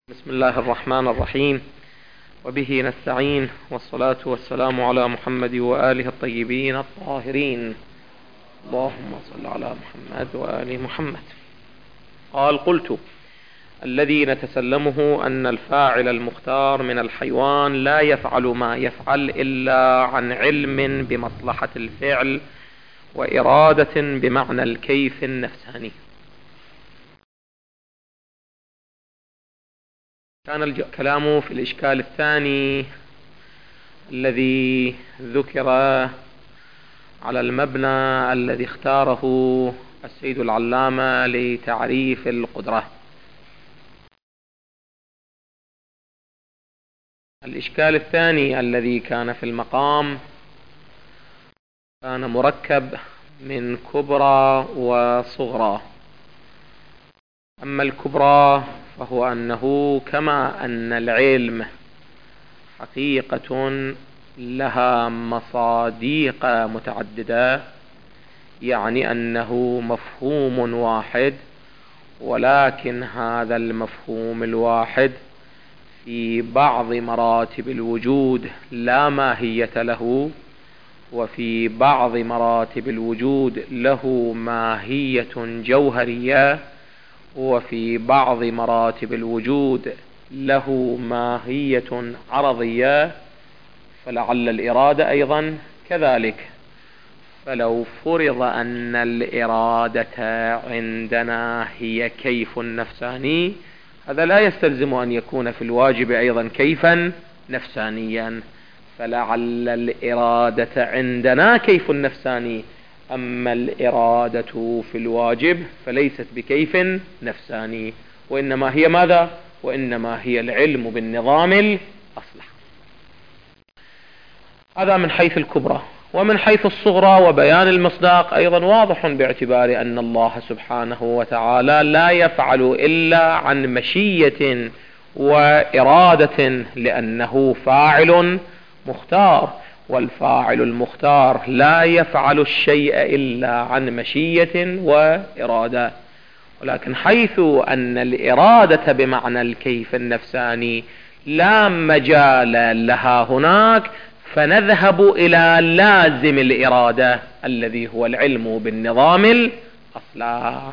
بسم الله الرحمن الرحيم، وبه نستعين، والصلاة والسلام على محمد وآله الطيبين الطاهرين. اللهم صل على محمد وآل محمد. قال: قلت: الذي نتسلمه أن الفاعل المختار من الحيوان لا يفعل ما يفعل إلا عن علم بمصلحة الفعل وإرادة بمعنى الكيف النفساني. كان الكلام في الإشكال الثاني الذي ذكر على المبنى الذي اختاره السيد العلامة لتعريف القدرة. الإشكال الثاني الذي كان في المقام كان مركب من كبرى وصغرى. أما الكبرى فهو أنه كما أن العلم حقيقة لها مصاديق متعددة، يعني أنه مفهوم واحد، ولكن هذا المفهوم الواحد في بعض مراتب الوجود لا ماهية له، وفي بعض مراتب الوجود له ماهية جوهرية، وفي بعض مراتب الوجود له ماهية عرضية، فلعل الإرادة أيضا كذلك. فلو فرض أن الإرادة عندنا هي كيف نفساني، هذا لا يستلزم أن يكون في الواجب أيضا كيفا نفسانيا، فلعل الإرادة عندنا كيف نفساني، أما الإرادة في الواجب فليست بكيف نفساني، وإنما هي ماذا؟ وإنما هي العلم بالنظام الأصلح. هذا من حيث الكبرى. ومن حيث الصغرى وبيان المصداق أيضا واضح، باعتبار أن الله سبحانه وتعالى لا يفعل إلا عن مشية وإرادة، لأنه فاعل مختار، والفاعل المختار لا يفعل الشيء إلا عن مشية وإرادة. ولكن حيث أن الإرادة بمعنى الكيف النفساني لا مجال لها هناك، فنذهب إلى لازم الإرادة الذي هو العلم بالنظام الأصلح.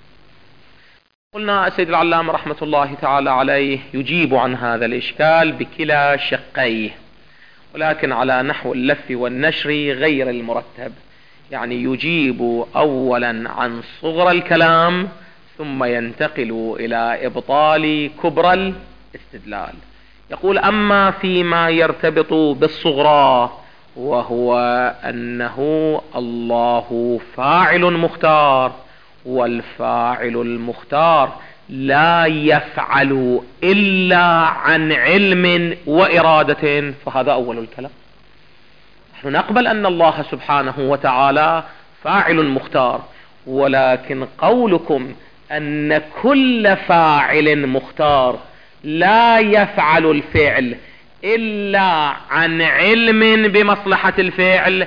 قلنا السيد العلامة رحمة الله تعالى عليه يجيب عن هذا الإشكال بكلا شقيه، ولكن على نحو اللف والنشر غير المرتب، يعني يجيب أولا عن صغر الكلام ثم ينتقل إلى إبطال كبرى الاستدلال. يقول: أما فيما يرتبط بالصغرى، وهو أنه الله فاعل مختار، والفاعل المختار لا يفعل إلا عن علم وإرادة، فهذا أول الكلام. نحن نقبل أن الله سبحانه وتعالى فاعل مختار، ولكن قولكم أن كل فاعل مختار لا يفعل الفعل إلا عن علم بمصلحة الفعل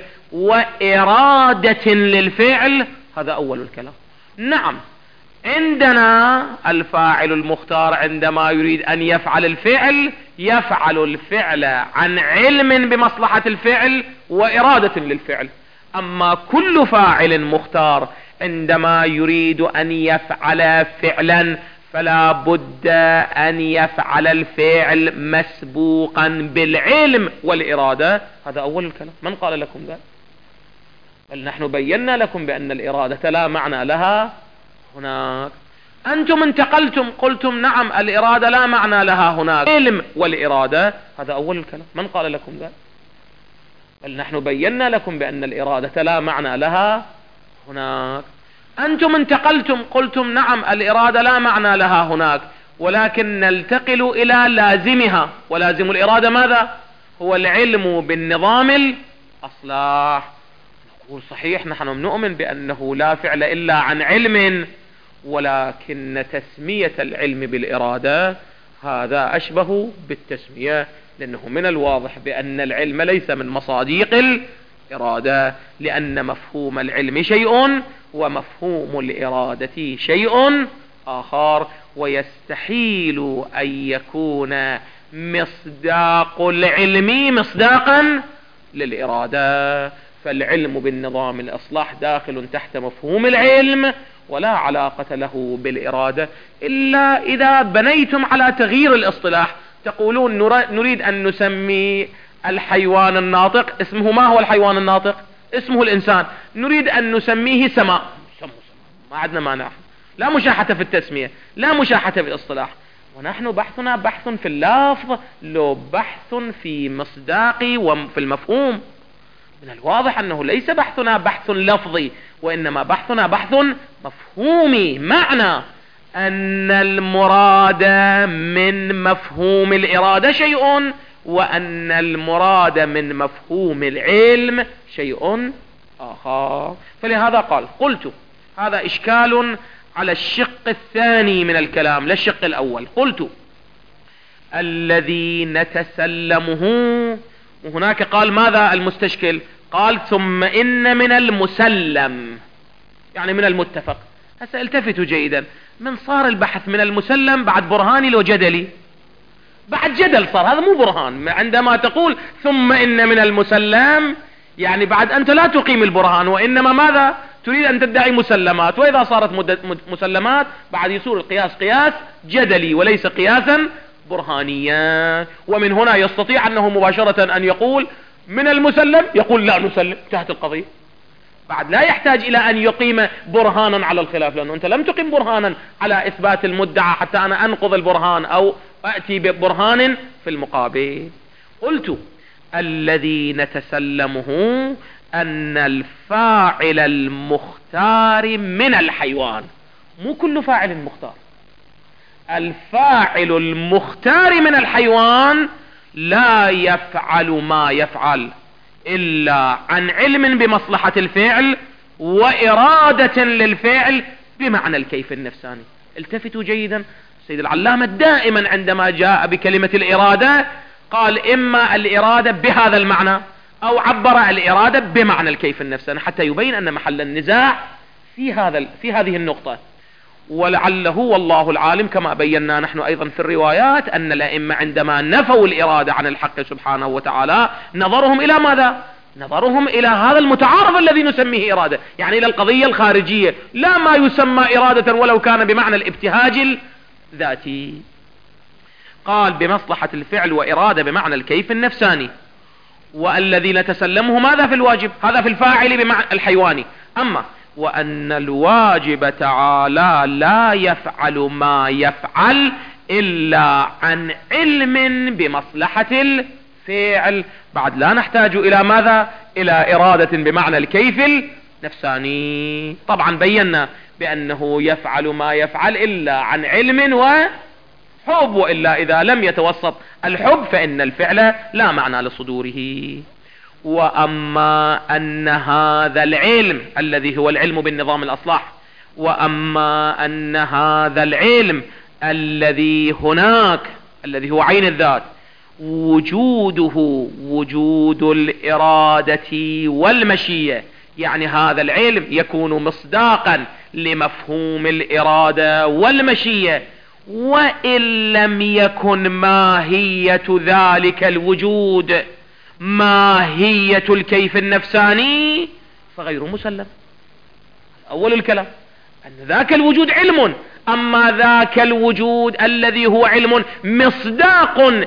وإرادة للفعل، هذا أول الكلام. نعم، عندنا الفاعل المختار عندما يريد أن يفعل الفعل يفعل الفعل عن علم بمصلحة الفعل وإرادة للفعل. أما كل فاعل مختار عندما يريد أن يفعل فعلا فلا بد أن يفعل الفعل مسبوقا بالعلم والإرادة، هذا أول الكلام. من قال لكم ذلك؟ بل نحن بينا لكم بأن الإرادة لا معنى لها هناك. أنتم انتقلتم قلتم نعم الإرادة لا معنى لها هناك، علم والإرادة، هذا أول الكلام. من قال لكم ذلك؟ بل نحن بينا لكم بأن الإرادة لا معنى لها هناك. أنتم انتقلتم قلتم نعم الإرادة لا معنى لها هناك، ولكن نلتقل إلى لازمها، ولازم الإرادة ماذا؟ هو العلم بالنظام الأصلح. نقول صحيح نحن نؤمن بأنه لا فعل إلا عن علم، ولكن تسمية العلم بالإرادة هذا أشبه بالتسمية، لأنه من الواضح بأن العلم ليس من مصاديق الإرادة، لأن مفهوم العلم شيء ومفهوم الإرادة شيء آخر، ويستحيل أن يكون مصداق العلم مصداقا للإرادة. فالعلم بالنظام الإصلاح داخل تحت مفهوم العلم، ولا علاقة له بالإرادة، إلا إذا بنيتم على تغيير الاصطلاح. تقولون نريد أن نسمي الحيوان الناطق، اسمه ما هو الحيوان الناطق؟ اسمه الإنسان. نريد أن نسميه سماء، ما عندنا مانع، لا مشاحة في التسمية، لا مشاحة في الاصطلاح. ونحن بحثنا بحث في اللفظ، لو بحث في مصداقي وفي المفهوم. من الواضح أنه ليس بحثنا بحث لفظي، وإنما بحثنا بحث مفهومي، معنى أن المراد من مفهوم الإرادة شيء، وأن المراد من مفهوم العلم شيء آخر. فلهذا قلت هذا إشكال على الشق الثاني من الكلام لا الشق الأول. قلت الذي نتسلمه، وهناك قال ماذا المستشكل؟ قال ثم إن من المسلم، يعني من المتفق. هسه التفتوا جيدا، من صار البحث من المسلم بعد برهاني لو جدلي؟ بعد جدل صار، هذا مو برهان. عندما تقول ثم إن من المسلم، يعني بعد أنت لا تقيم البرهان، وإنما ماذا تريد أن تدعي مسلمات. وإذا صارت مسلمات بعد يصير القياس قياس جدلي وليس قياسا برهانيا. ومن هنا يستطيع أنه مباشرة أن يقول من المسلم، يقول لا نسلم، انتهت القضية. بعد لا يحتاج إلى أن يقيم برهانا على الخلاف، لأنه أنت لم تقيم برهانا على إثبات المدعى حتى أنا أنقض البرهان أو أأتي ببرهان في المقابل. قلت الذي نتسلمه أن الفاعل المختار من الحيوان، مو كل فاعل مختار، الفاعل المختار من الحيوان لا يفعل ما يفعل إلا عن علم بمصلحة الفعل وإرادة للفعل بمعنى الكيف النفساني. التفتوا جيدا، سيد العلامة دائما عندما جاء بكلمة الإرادة قال إما الإرادة بهذا المعنى أو عبر الإرادة بمعنى الكيف النفساني، حتى يبين أن محل النزاع في هذه النقطة. ولعله والله العالم كما بينا نحن أيضا في الروايات أن الأئمة عندما نفوا الإرادة عن الحق سبحانه وتعالى نظرهم إلى ماذا؟ نظرهم إلى هذا المتعارض الذي نسميه إرادة، يعني إلى القضية الخارجية، لا ما يسمى إرادة ولو كان بمعنى الابتهاج الذاتي. قال بمصلحة الفعل وإرادة بمعنى الكيف النفساني. والذي نتسلمه ماذا في الواجب؟ هذا في الفاعل بمعنى الحيواني. أما وأن الواجب تعالى لا يفعل ما يفعل إلا عن علم بمصلحة الفعل، بعد لا نحتاج إلى ماذا؟ إلى إرادة بمعنى الكيف النفساني. طبعا بينا بأنه يفعل ما يفعل إلا عن علم وحب، وإلا إذا لم يتوسط الحب فإن الفعل لا معنى لصدوره. وأما أن هذا العلم الذي هو العلم بالنظام الأصلاح، وأما أن هذا العلم الذي هناك الذي هو عين الذات وجوده وجود الإرادة والمشيئة، يعني هذا العلم يكون مصداقا لمفهوم الإرادة والمشيئة، وإن لم يكن ماهية ذلك الوجود ماهية الكيف النفساني فغير مسلم. أول الكلام أن ذاك الوجود علم، أما ذاك الوجود الذي هو علم مصداق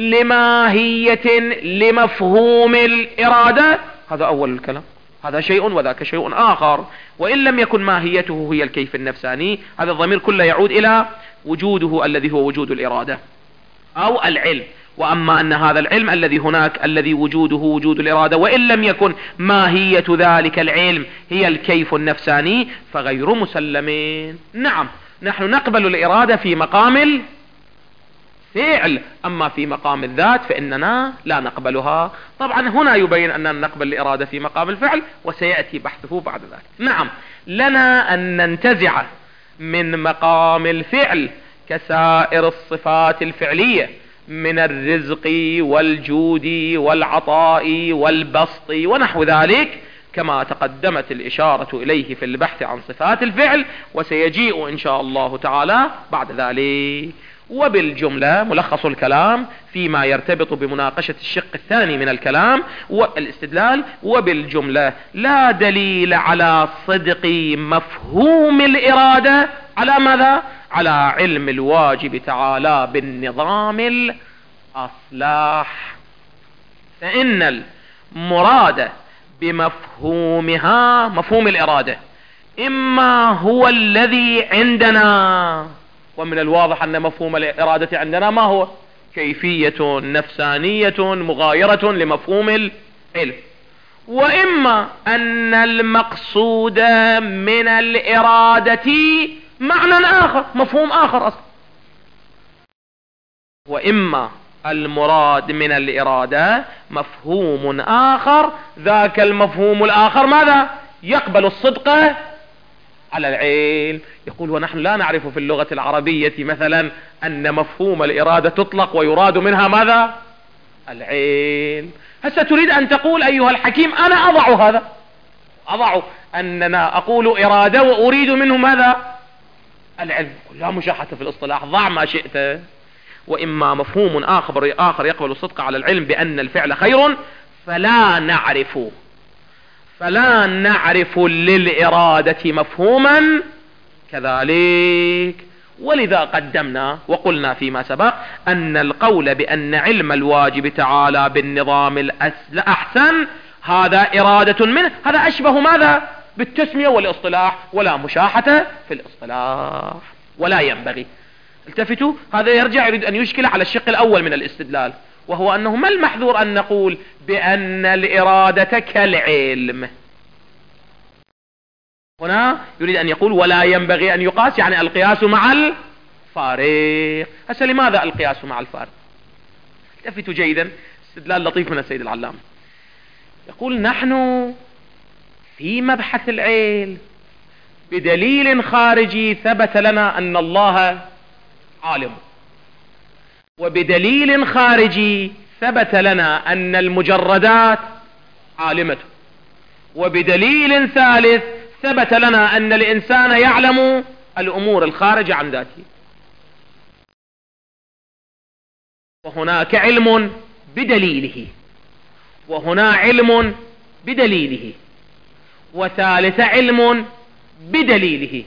لماهية لمفهوم الإرادة، هذا أول الكلام، هذا شيء وذاك شيء آخر. وإن لم يكن ماهيته هي الكيف النفساني، هذا الضمير كله يعود إلى وجوده الذي هو وجود الإرادة أو العلم. وأما أن هذا العلم الذي هناك الذي وجوده وجود الإرادة وإن لم يكن ماهية ذلك العلم هي الكيف النفساني فغير مسلمين. نعم نحن نقبل الإرادة في مقام الفعل، أما في مقام الذات فإننا لا نقبلها. طبعا هنا يبين أننا نقبل الإرادة في مقام الفعل وسيأتي بحثه بعد ذلك. نعم لنا أن ننتزع من مقام الفعل كسائر الصفات الفعلية من الرزق والجود والعطاء والبسط ونحو ذلك كما تقدمت الإشارة إليه في البحث عن صفات الفعل، وسيجيء إن شاء الله تعالى بعد ذلك. وبالجملة ملخص الكلام فيما يرتبط بمناقشة الشق الثاني من الكلام والاستدلال: وبالجملة لا دليل على صدق مفهوم الإرادة على ماذا؟ على علم الواجب تعالى بالنظام الأصلاح، فإن المراد بمفهومها مفهوم الإرادة إما هو الذي عندنا، ومن الواضح أن مفهوم الإرادة عندنا ما هو؟ كيفية نفسانية مغايرة لمفهوم العلم، وإما أن المقصود من الإرادة معنى آخر، مفهوم آخر أصلا، وإما المراد من الإرادة مفهوم آخر، ذاك المفهوم الآخر ماذا؟ يقبل الصدق على العلم. يقول: ونحن لا نعرف في اللغة العربية مثلا أن مفهوم الإرادة تطلق ويراد منها ماذا؟ العلم. هسه تريد أن تقول أيها الحكيم أنا أضع هذا، أضع أننا أقول إرادة وأريد منه ماذا؟ العلم. لا مشاحة في الاصطلاح، ضع ما شئت. وإما مفهوم آخر يقبل الصدق على العلم بأن الفعل خير، فلا نعرف للإرادة مفهوما كذلك. ولذا قدمنا وقلنا فيما سبق أن القول بأن علم الواجب تعالى بالنظام الأحسن هذا إرادة منه، هذا أشبه ماذا؟ بالتسمية والاصطلاح، ولا مشاحة في الاصطلاح ولا ينبغي. التفتوا، هذا يريد أن يشكل على الشق الأول من الاستدلال، وهو أنه ما المحذور أن نقول بأن الإرادة كالعلم. هنا يريد أن يقول ولا ينبغي أن يقاس، يعني القياس مع الفارق. هسه لماذا القياس مع الفارق؟ التفتوا جيدا، استدلال لطيف من السيد العلامة. يقول: نحن في مبحث العلم بدليل خارجي ثبت لنا أن الله عالم، وبدليل خارجي ثبت لنا أن المجردات عالمة، وبدليل ثالث ثبت لنا أن الإنسان يعلم الأمور الخارجة عن ذاته. وهناك علم بدليله، وهنا علم بدليله، وثالث علم بدليله.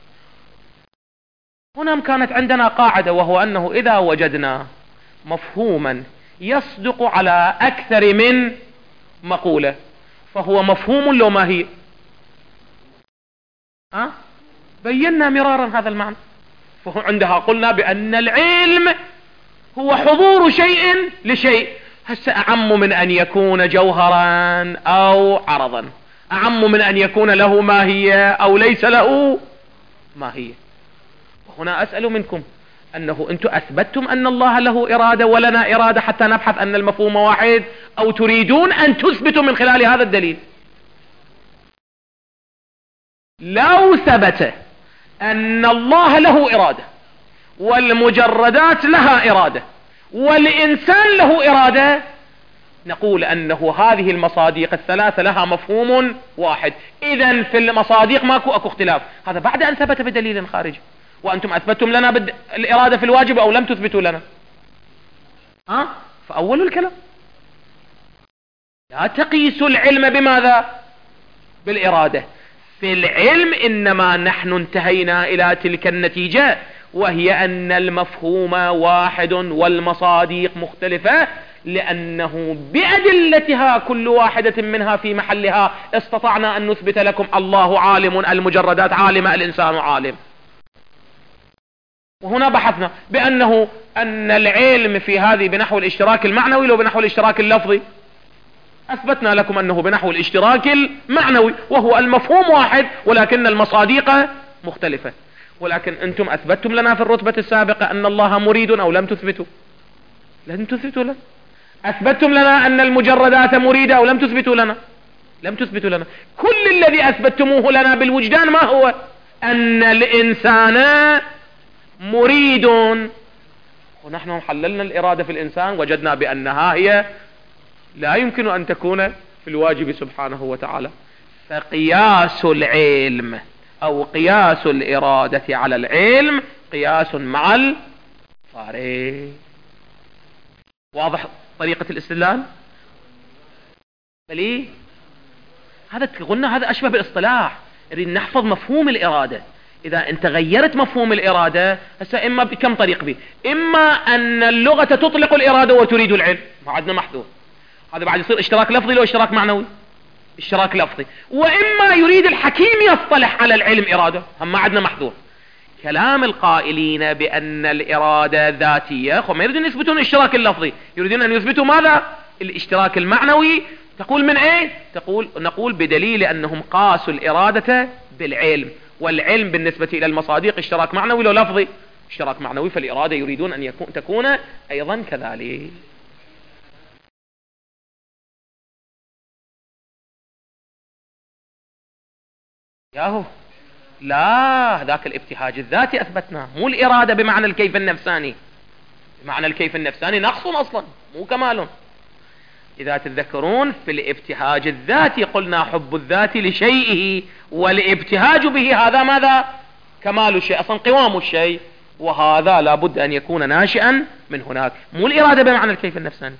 هنا كانت عندنا قاعدة، وهو أنه إذا وجدنا مفهوما يصدق على أكثر من مقولة فهو مفهوم لو ما هي. بينا مرارا هذا المعنى. فهو عندها قلنا بأن العلم هو حضور شيء لشيء. هسه أعم من أن يكون جوهرا أو عرضا، أعم من أن يكون له ماهية أو ليس له ماهية. وهنا أسأل منكم أنه أنتم أثبتتم أن الله له إرادة ولنا إرادة حتى نبحث أن المفهوم واحد، أو تريدون أن تثبتوا من خلال هذا الدليل؟ لو ثبت أن الله له إرادة والمجردات لها إرادة والإنسان له إرادة، نقول أنه هذه المصادق الثلاثة لها مفهوم واحد. إذن في المصادق ماكو اختلاف. هذا بعد أن ثبت بدليل خارجي. وأنتم أثبتتم لنا الإرادة في الواجب أو لم تثبتوا لنا؟ فأول الكلام لا تقيسوا العلم بماذا؟ بالإرادة. في العلم إنما نحن انتهينا إلى تلك النتيجة، وهي أن المفهوم واحد والمصادق مختلفة، لأنه بأدلتها كل واحدة منها في محلها استطعنا أن نثبت لكم الله عالم، المجردات عالمة، الإنسان عالم. وهنا بحثنا بأنه أن العلم في هذه بنحو الاشتراك المعنوي لو بنحو الاشتراك اللفظي. أثبتنا لكم أنه بنحو الاشتراك المعنوي، وهو المفهوم واحد ولكن المصادق مختلفة. ولكن أنتم أثبتتم لنا في الرتبة السابقة أن الله مريد أو لم تثبتوا؟ لم تثبتوا لنا. أثبتتم لنا أن المجردات مريدة أو لم تثبتوا لنا؟ لم تثبتوا لنا. كل الذي أثبتموه لنا بالوجدان ما هو؟ أن الإنسان مريد. ونحن حللنا الإرادة في الإنسان وجدنا بأنها هي لا يمكن أن تكون في الواجب سبحانه وتعالى. فقياس العلم أو قياس الإرادة على العلم قياس مع الفارق. واضح طريقة الاستدلال؟ بلي هذا قلنا هذا أشبه بالاصطلاح، نريد نحفظ مفهوم الإرادة. إذا أنت غيرت مفهوم الإرادة هسه إما بكم طريق به، إما أن اللغة تطلق الإرادة وتريد العلم، ما عندنا محذور، هذا بعد يصير اشتراك لفظي لو اشتراك معنوي، اشتراك لفظي. وإما يريد الحكيم يصطلح على العلم إرادة، هم ما عندنا محذور. كلام القائلين بأن الإرادة ذاتية هم يريدون يثبتون الاشتراك اللفظي، يريدون أن يثبتوا ماذا؟ الاشتراك المعنوي. تقول من ايه؟ نقول بدليل أنهم قاسوا الإرادة بالعلم، والعلم بالنسبة إلى المصادق اشتراك معنوي لو لفظي، اشتراك معنوي، فالإرادة يريدون أن تكون أيضا كذلك. ياهو لا، ذاك الابتهاج الذاتي أثبتناه، مو الإرادة بمعنى الكيف النفساني. بمعنى الكيف النفساني نقص أصلا مو كمال. إذا تتذكرون في الابتهاج الذاتي قلنا حب الذات لشيئه، والابتهاج به هذا ماذا؟ كمال الشيء، أصلا قوام الشيء، وهذا لابد أن يكون ناشئا من هناك، مو الإرادة بمعنى الكيف النفساني.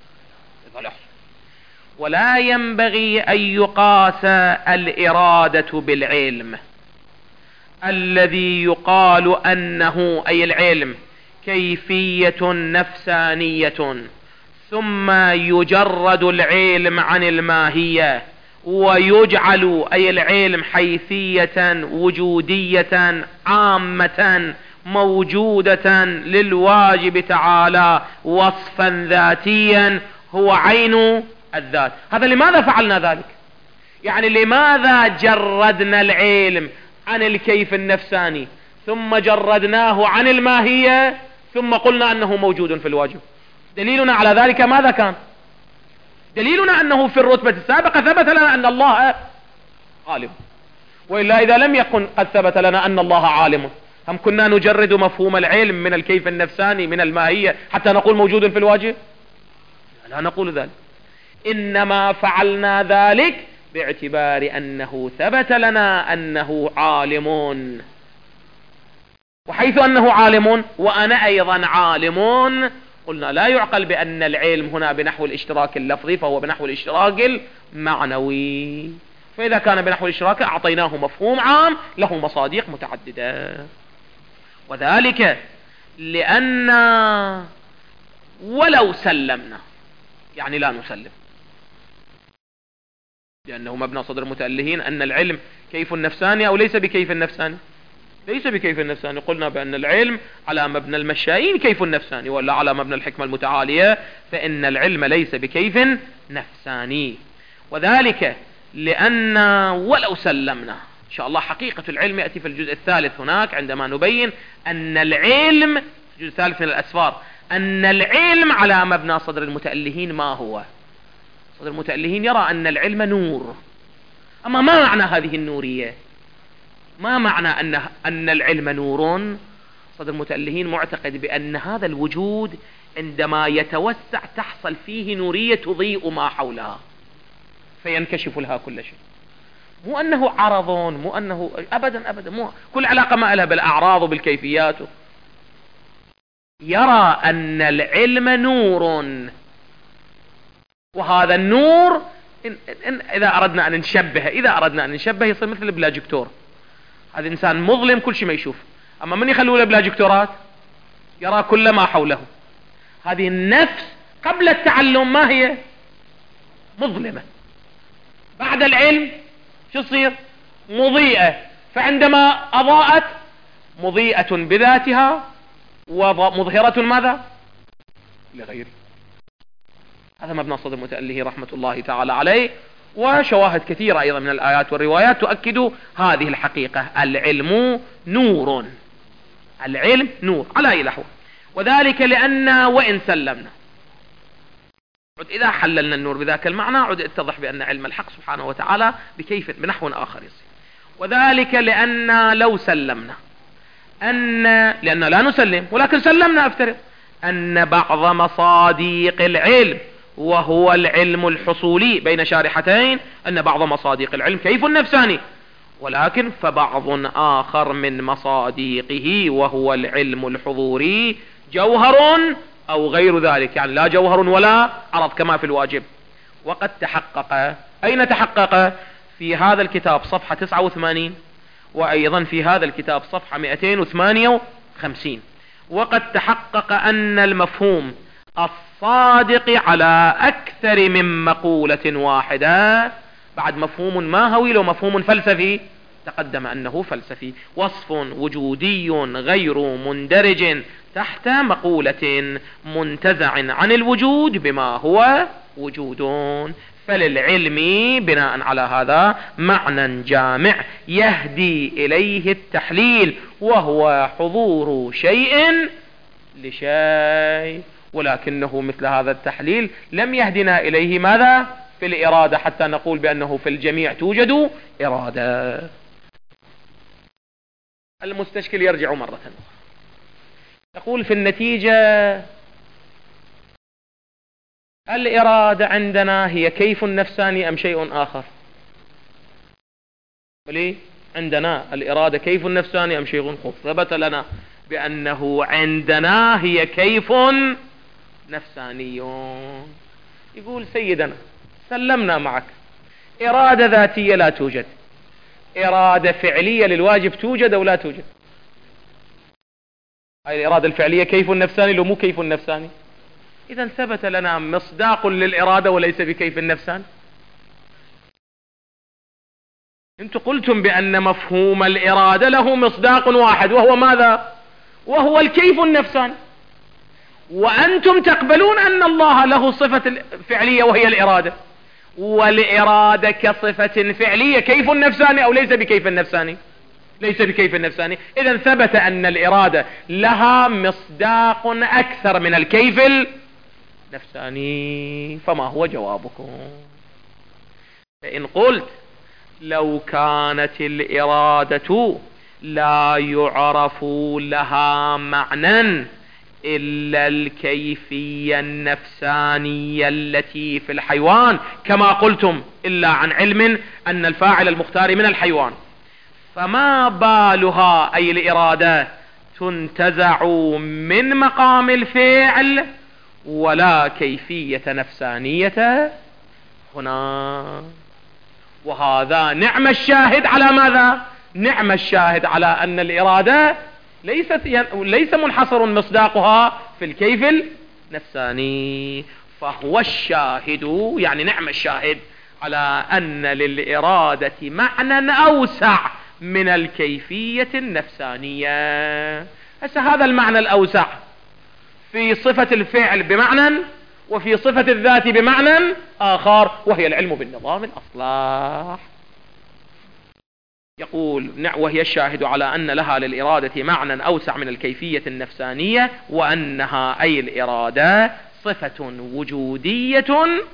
ولا ينبغي أن يقاس الإرادة بالعلم الذي يقال أنه أي العلم كيفية نفسانية، ثم يجرد العلم عن الماهية ويجعل أي العلم حيثية وجودية عامة موجودة للواجب تعالى وصفا ذاتيا هو عين الذات. هذا لماذا فعلنا ذلك؟ يعني لماذا جردنا العلم عن الكيف النفساني ثم جردناه عن الماهية ثم قلنا أنه موجود في الواجب؟ دليلنا على ذلك ماذا كان؟ دليلنا أنه في الرتبة السابقة ثبت لنا أن الله عالم، وإلا إذا لم يكن قد ثبت لنا أن الله عالم هم كنا نجرد مفهوم العلم من الكيف النفساني من الماهية حتى نقول موجود في الواجب؟ لا نقول ذلك، إنما فعلنا ذلك باعتبار أنه ثبت لنا أنه عالم، وحيث أنه عالم وأنا أيضا عالم قلنا لا يعقل بأن العلم هنا بنحو الاشتراك اللفظي، فهو بنحو الاشتراك المعنوي. فإذا كان بنحو الاشتراك أعطيناه مفهوم عام له مصادق متعددة. وذلك لأن ولو سلمنا، يعني لا نسلم، لأنه مبنى صدر المتألهين أن العلم كيف النفساني أو ليس بكيف النفساني، ليس بكيف النفساني. قلنا بأن العلم على مبنى المشائين كيف النفساني، ولا على مبنى الحكمة المتعالية، فإن العلم ليس بكيف نفساني. وذلك لأن ولو سلمنا إن شاء الله حقيقة العلم يأتي في الجزء الثالث هناك عندما نبين أن العلم الجزء الثالث من الأسفار أن العلم على مبنى صدر المتألهين ما هو؟ صدر المتألهين يرى أن العلم نور. أما ما معنى هذه النورية؟ ما معنى أن العلم نور؟ صدر المتألهين معتقد بأن هذا الوجود عندما يتوسع تحصل فيه نورية تضيء ما حولها فينكشف لها كل شيء، مو أنه عرض، مو أنه أبدا أبدا، مو كل علاقة ما لها بالأعراض وبالكيفيات. يرى أن العلم نور، وهذا النور إذا أردنا أن نشبه يصير مثل البلاجكتور. هذا إنسان مظلم كل شيء ما يشوف، أما من يخلوا له بلاجكتورات يرى كل ما حوله. هذه النفس قبل التعلم ما هي؟ مظلمة. بعد العلم شو تصير؟ مضيئة. فعندما أضاءت مضيئة بذاتها ومظهرة ماذا؟ لغيره. هذا مبنى صدر المتأله رحمة الله تعالى عليه، وشواهد كثيرة أيضا من الآيات والروايات تؤكد هذه الحقيقة. العلم نور، العلم نور على أي لحظة. وذلك لأن وإن سلمنا إذا حللنا النور بذاك المعنى عد اتضح بأن علم الحق سبحانه وتعالى بكيف بنحو آخر يصير. وذلك لأن لو سلمنا لأن لا نسلم ولكن سلمنا، أفترض أن بعض مصادق العلم وهو العلم الحصولي بين شارحتين أن بعض مصادق العلم كيف نفساني، ولكن فبعض آخر من مصادقه وهو العلم الحضوري جوهر أو غير ذلك، يعني لا جوهر ولا عرض كما في الواجب. وقد تحقق، أين تحقق؟ في هذا الكتاب صفحة 89، وأيضا في هذا الكتاب صفحة 258. وقد تحقق أن المفهوم الصادق على أكثر من مقولة واحدة، بعد مفهوم ماهوي لو مفهوم فلسفي تقدم أنه فلسفي، وصف وجودي غير مندرج تحت مقولة منتزع عن الوجود بما هو وجود. فللعلم بناء على هذا معنى جامع يهدي إليه التحليل، وهو حضور شيء لشيء، ولكنه مثل هذا التحليل لم يهدنا إليه ماذا؟ في الإرادة، حتى نقول بأنه في الجميع توجد إرادة. المستشكل يرجع مرة أخرى، يقول في النتيجة الإرادة عندنا هي كيف نفساني أم شيء آخر؟ وليه عندنا الإرادة كيف نفساني أم شيء آخر؟ ثبت لنا بأنه عندنا هي كيف نفساني. يقول سيدنا سلمنا معك، إرادة ذاتية لا توجد، إرادة فعلية للواجب توجد أو لا توجد؟ هاي الإرادة الفعلية كيف النفساني لو مو كيف النفساني؟ إذا ثبت لنا مصداق للإرادة وليس بكيف النفساني. انتم قلتم بأن مفهوم الإرادة له مصداق واحد وهو ماذا؟ وهو الكيف النفساني، وأنتم تقبلون أن الله له صفة فعلية وهي الإرادة، والإرادة كصفة فعلية كيف النفساني أو ليس بكيف النفساني؟ ليس بكيف النفساني. إذا ثبت أن الإرادة لها مصداق أكثر من الكيف النفساني، فما هو جوابكم؟ فإن قلت لو كانت الإرادة لا يعرف لها معنى إلا الكيفية النفسانية التي في الحيوان، كما قلتم إلا عن علم أن الفاعل المختار من الحيوان، فما بالها أي الإرادة تنتزع من مقام الفعل ولا كيفية نفسانية هنا. وهذا نعم الشاهد على ماذا؟ نعم الشاهد على أن الإرادة ليس منحصر مصداقها في الكيف النفساني، فهو الشاهد، يعني نعم الشاهد على أن للإرادة معنى أوسع من الكيفية النفسانية. هذا المعنى الأوسع في صفة الفعل بمعنى، وفي صفة الذات بمعنى آخر، وهي العلم بالنظام الأصلاح. يقول وهي الشاهد على أن لها للإرادة معنى أوسع من الكيفية النفسانية، وأنها أي الإرادة صفة وجودية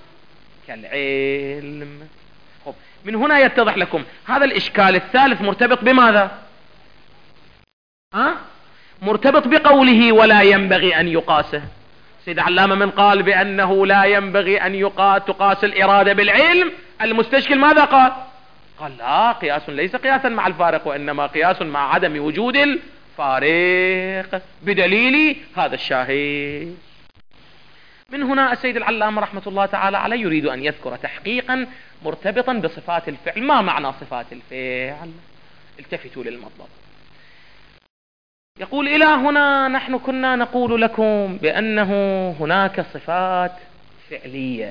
كالعلم. من هنا يتضح لكم هذا الإشكال الثالث مرتبط بماذا؟ مرتبط بقوله ولا ينبغي أن يقاسه. سيد علامة من قال بأنه لا ينبغي أن تقاس الإرادة بالعلم، المستشكل ماذا قال؟ قال لا، قياس ليس قياسا مع الفارق، وإنما قياس مع عدم وجود الفارق بدليل هذا الشاهد. من هنا السيد العلامة رحمة الله تعالى عليه يريد أن يذكر تحقيقا مرتبطا بصفات الفعل. ما معنى صفات الفعل؟ التفتوا للمطلب. يقول إلى هنا نحن كنا نقول لكم بأنه هناك صفات فعلية،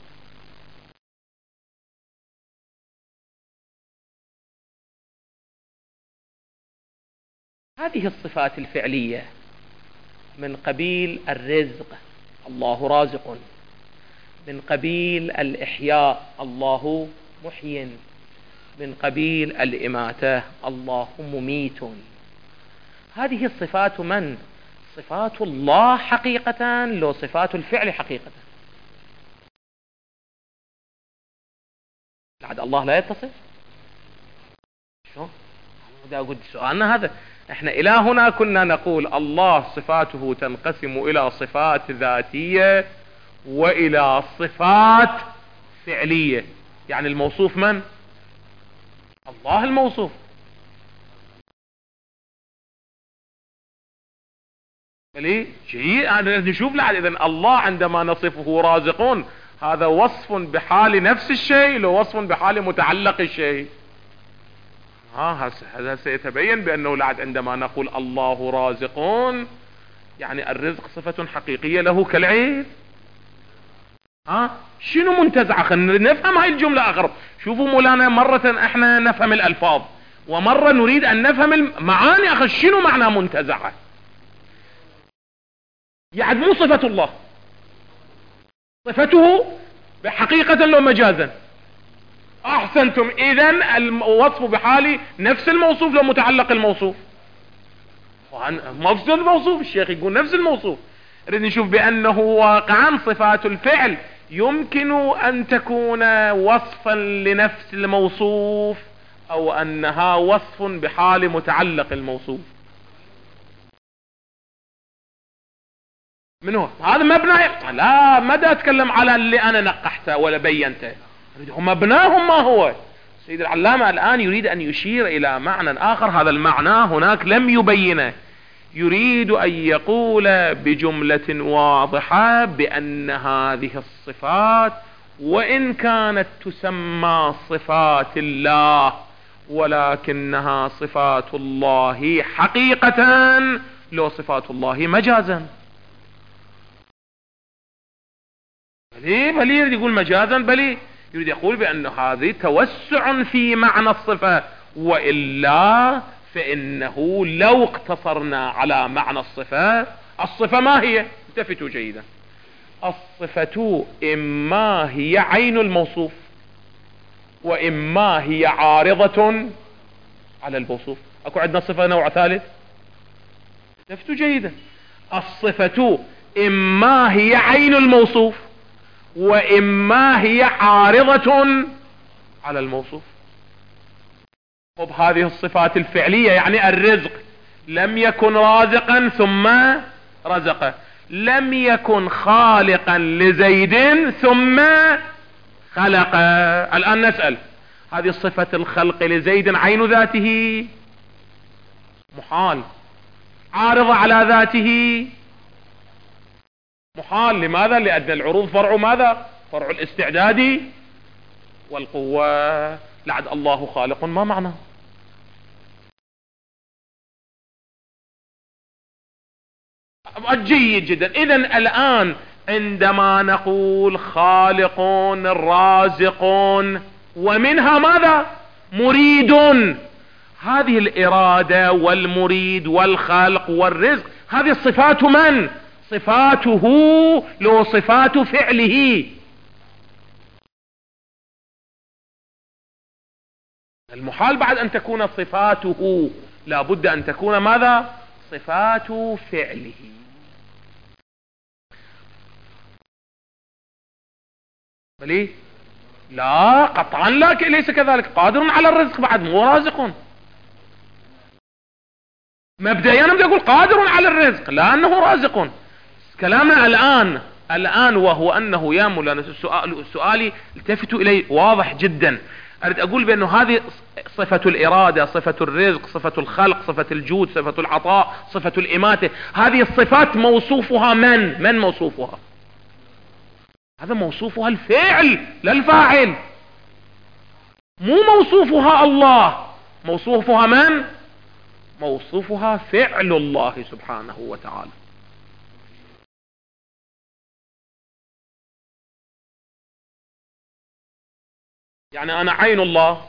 هذه الصفات الفعلية من قبيل الرزق، الله رازق، من قبيل الإحياء، الله محيٍ، من قبيل الإماتة، الله مميت. هذه الصفات من؟ صفات الله حقيقة لو صفات الفعل حقيقة؟ بعد الله لا يتصف؟ شو؟ إذا قلت سؤالنا هذا، احنا إلى هنا كنا نقول الله صفاته تنقسم إلى صفات ذاتية وإلى صفات فعلية. يعني الموصوف من؟ الله الموصوف. ليه؟ جيد. نشوف لعل إذن الله عندما نصفه رازقون هذا وصف بحال نفس الشيء لو وصف بحال متعلق الشيء؟ هذا سيتبين بأنه لعل عندما نقول الله رازقون يعني الرزق صفة حقيقية له كالعين. شنو منتزعة؟ خلينا نفهم هاي الجملة آخر. شوفوا مولانا، مرة احنا نفهم الألفاظ ومرة نريد أن نفهم المعاني. آخر شنو معنى منتزعة؟ يعني مو صفة الله، صفته حقيقة لو مجازا. احسنتم. اذن الوصف بحالي نفس الموصوف لو متعلق الموصوف. نفس الموصوف، الشيخ يقول نفس الموصوف. نريد نشوف بانه واقعا صفات الفعل يمكن ان تكون وصفا لنفس الموصوف او انها وصف بحال متعلق الموصوف. من هو هذا مبنى؟ لا، ما دا اتكلم على اللي انا نقحته ولا بينته، مبناهم ما هو. سيد العلامة الان يريد ان يشير الى معنى اخر، هذا المعنى هناك لم يبينه. يريد ان يقول بجملة واضحة بان هذه الصفات وان كانت تسمى صفات الله ولكنها صفات الله حقيقة لو صفات الله مجازا. بل يريد يقول مجازا، بل يريد يقول بأن هذه توسع في معنى الصفة، وإلا فإنه لو اقتصرنا على معنى الصفة ما هي؟ التفتوا جيدا. الصفة إما هي عين الموصوف وإما هي عارضة على الموصوف. أكو عندنا صفة نوع ثالث؟ التفتوا جيدا. الصفة إما هي عين الموصوف وإما هي عارضة على الموصوف. طب هذه الصفات الفعلية يعني الرزق، لم يكن رازقا ثم رزقه، لم يكن خالقا لزيد ثم خلقه. الآن نسأل، هذه صفة الخلق لزيد عين ذاته؟ محال. عارضة على ذاته؟ محال. لماذا؟ لأن العروض فرع ماذا؟ فرع الاستعداد والقوة. لعد الله خالق ما معنى؟ جيد جدا. إذن الآن عندما نقول خالق رازق ومنها ماذا؟ مريد، هذه الإرادة والمريد والخلق والرزق هذه الصفات من؟ صفاته لو صفات فعله. المحال بعد أن تكون صفاته، لابد أن تكون ماذا؟ صفات فعله. بلي؟ لا قطعا لا، ليس كذلك. قادر على الرزق بعد مو رازق. مبدئيا انا بدي اقول قادر على الرزق لا انه رازق. كلامنا الان وهو انه يا مولانا سؤالي التفتوا اليه واضح جدا. اريد اقول بانه هذه صفة الارادة، صفة الرزق، صفة الخلق، صفة الجود، صفة العطاء، صفة الاماتة، هذه الصفات موصوفها من موصوفها؟ هذا موصوفها الفعل لا الفاعل، مو موصوفها الله. موصوفها من؟ موصوفها فعل الله سبحانه وتعالى. يعني انا عين الله.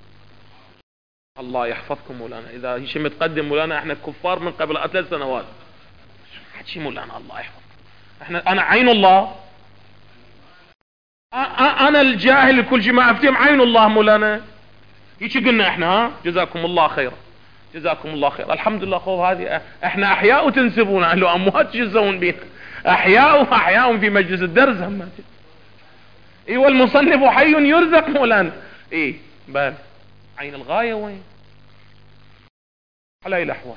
الله يحفظكم مولانا، اذا شيء متقدم مولانا احنا كفار من قبل 3 سنوات. شيء مولانا الله يحفظ. انا عين الله. انا الجاهل كل شيء ما افتهم عين الله مولانا. هيك قلنا احنا. جزاكم الله خيرا، جزاكم الله خير. الحمد لله. خوف هذه احنا احياء وتنسبونا، لو اموات تجزون بينا. احياء في مجلس الدرس هم. ايوه المصنف حي يرزق مولانا. ايه بال عين الغاية وين؟ على اي الاحوال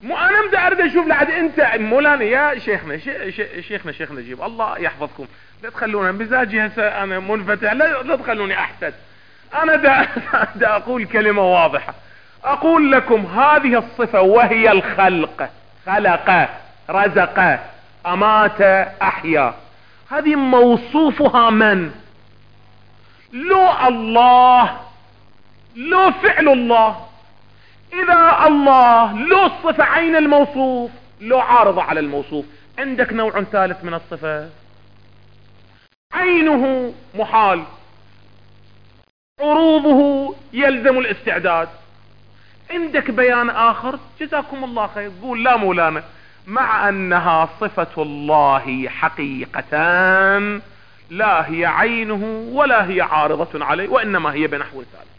مو انا بدي اريد اشوف لعد انت مولانا يا شيخنا شيخنا جيب الله يحفظكم. لا تخلونا مزاجي هسه انا منفتح، لا تخلوني احسد. انا دا اقول كلمة واضحة، اقول لكم هذه الصفة وهي الخلق، خلق رزق امات احيا، هذه موصوفها من؟ لو الله، لو فعل الله. اذا الله لو الصفة عين الموصوف، لو عارضة على الموصوف، عندك نوع ثالث من الصفة عينه محال، عروضه يلزم الاستعداد. عندك بيان اخر جزاكم الله خير، قول لا مولانا مع انها صفة الله حقيقة لا هي عينه ولا هي عارضة عليه، وانما هي بنحو ثالث.